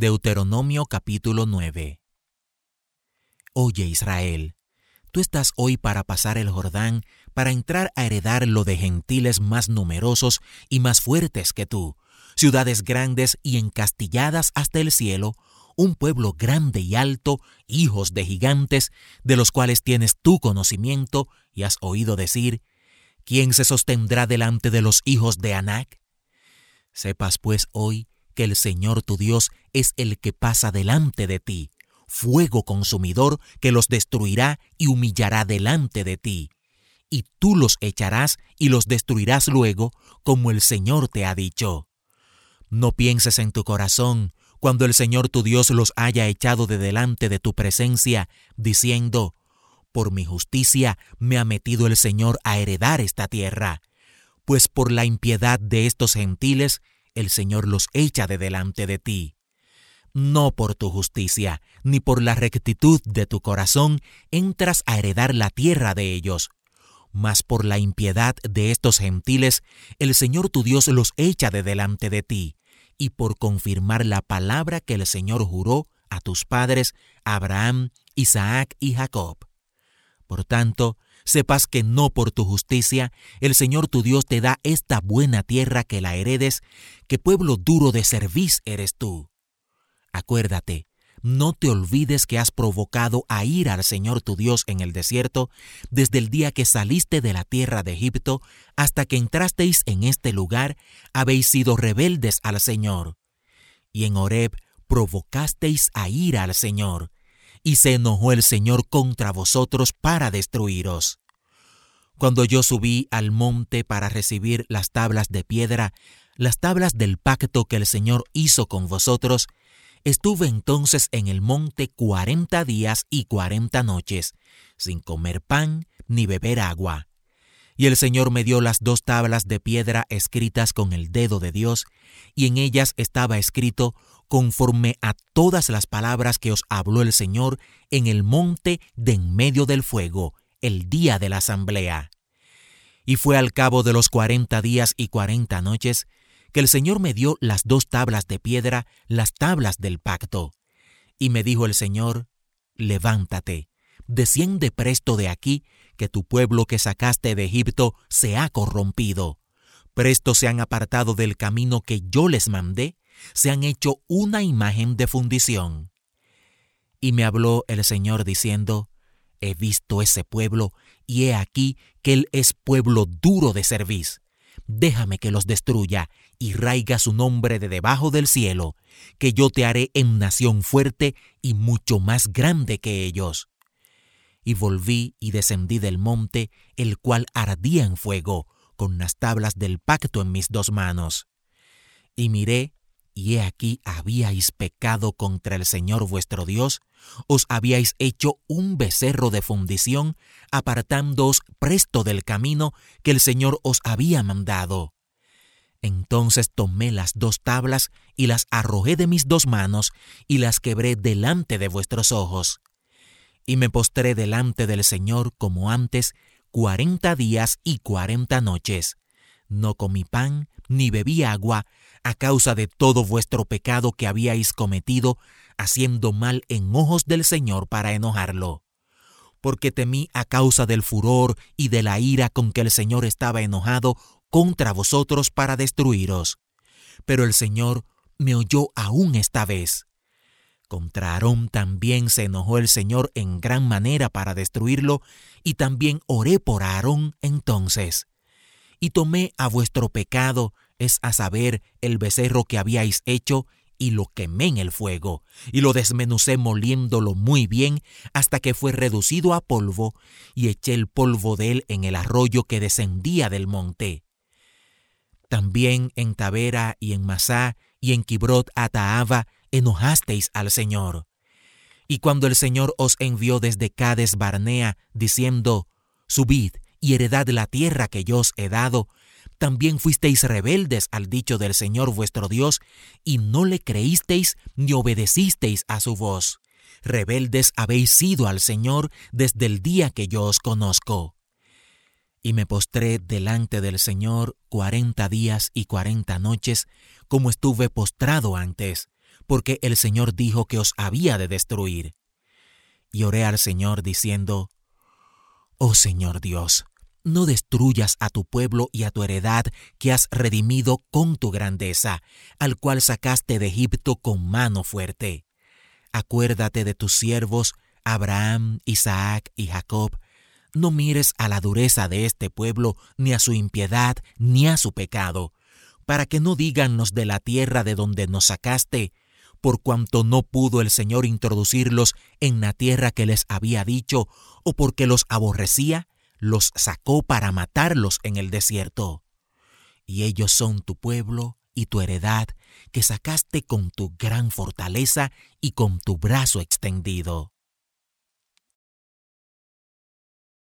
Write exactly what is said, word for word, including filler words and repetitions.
Deuteronomio capítulo nueve. Oye, Israel, tú estás hoy para pasar el Jordán, para entrar a heredar lo de gentiles más numerosos y más fuertes que tú, ciudades grandes y encastilladas hasta el cielo, un pueblo grande y alto, hijos de gigantes, de los cuales tienes tu conocimiento y has oído decir: ¿quién se sostendrá delante de los hijos de Anac? Sepas pues hoy que el Señor tu Dios es el que pasa delante de ti, fuego consumidor que los destruirá y humillará delante de ti. Y tú los echarás y los destruirás luego, como el Señor te ha dicho. No pienses en tu corazón, cuando el Señor tu Dios los haya echado de delante de tu presencia, diciendo: por mi justicia me ha metido el Señor a heredar esta tierra. Pues por la impiedad de estos gentiles, el Señor los echa de delante de ti. No por tu justicia, ni por la rectitud de tu corazón, entras a heredar la tierra de ellos. Mas por la impiedad de estos gentiles, el Señor tu Dios los echa de delante de ti, y por confirmar la palabra que el Señor juró a tus padres, Abraham, Isaac y Jacob. Por tanto, sepas que no por tu justicia, el Señor tu Dios te da esta buena tierra que la heredes, que pueblo duro de cerviz eres tú. Acuérdate, no te olvides que has provocado a ira al Señor tu Dios en el desierto, desde el día que saliste de la tierra de Egipto hasta que entrasteis en este lugar, habéis sido rebeldes al Señor. Y en Horeb provocasteis a ira al Señor, y se enojó el Señor contra vosotros para destruiros. Cuando yo subí al monte para recibir las tablas de piedra, las tablas del pacto que el Señor hizo con vosotros, estuve entonces en el monte cuarenta días y cuarenta noches, sin comer pan ni beber agua. Y el Señor me dio las dos tablas de piedra escritas con el dedo de Dios, y en ellas estaba escrito conforme a todas las palabras que os habló el Señor en el monte de en medio del fuego, el día de la asamblea. Y fue al cabo de los cuarenta días y cuarenta noches que el Señor me dio las dos tablas de piedra, las tablas del pacto. Y me dijo el Señor: levántate, desciende presto de aquí, que tu pueblo que sacaste de Egipto se ha corrompido. Presto se han apartado del camino que yo les mandé, se han hecho una imagen de fundición. Y me habló el Señor diciendo: he visto ese pueblo, y he aquí que él es pueblo duro de cerviz. Déjame que los destruya, y raiga su nombre de debajo del cielo, que yo te haré en nación fuerte y mucho más grande que ellos. Y volví y descendí del monte, el cual ardía en fuego, con las tablas del pacto en mis dos manos. Y miré, y he aquí habíais pecado contra el Señor vuestro Dios, os habíais hecho un becerro de fundición, apartándoos presto del camino que el Señor os había mandado. Entonces tomé las dos tablas y las arrojé de mis dos manos y las quebré delante de vuestros ojos. Y me postré delante del Señor como antes, cuarenta días y cuarenta noches. No comí pan ni bebí agua, a causa de todo vuestro pecado que habíais cometido, haciendo mal en ojos del Señor para enojarlo. Porque temí a causa del furor y de la ira con que el Señor estaba enojado contra vosotros para destruiros. Pero el Señor me oyó aún esta vez. Contra Aarón también se enojó el Señor en gran manera para destruirlo, y también oré por Aarón entonces. Y tomé a vuestro pecado, es a saber, el becerro que habíais hecho, y lo quemé en el fuego, y lo desmenucé moliéndolo muy bien, hasta que fue reducido a polvo, y eché el polvo de él en el arroyo que descendía del monte. También en Tabera y en Masá y en Kibrot Ataava enojasteis al Señor. Y cuando el Señor os envió desde Cades Barnea, diciendo: subid y heredad la tierra que yo os he dado, también fuisteis rebeldes al dicho del Señor vuestro Dios, y no le creísteis ni obedecisteis a su voz. Rebeldes habéis sido al Señor desde el día que yo os conozco. Y me postré delante del Señor cuarenta días y cuarenta noches, como estuve postrado antes, porque el Señor dijo que os había de destruir. Y oré al Señor diciendo: Oh Señor Dios, no destruyas a tu pueblo y a tu heredad que has redimido con tu grandeza, al cual sacaste de Egipto con mano fuerte. Acuérdate de tus siervos Abraham, Isaac y Jacob. No mires a la dureza de este pueblo, ni a su impiedad, ni a su pecado, para que no digan los de la tierra de donde nos sacaste, por cuanto no pudo el Señor introducirlos en la tierra que les había dicho, o porque los aborrecía, los sacó para matarlos en el desierto. Y ellos son tu pueblo y tu heredad, que sacaste con tu gran fortaleza y con tu brazo extendido.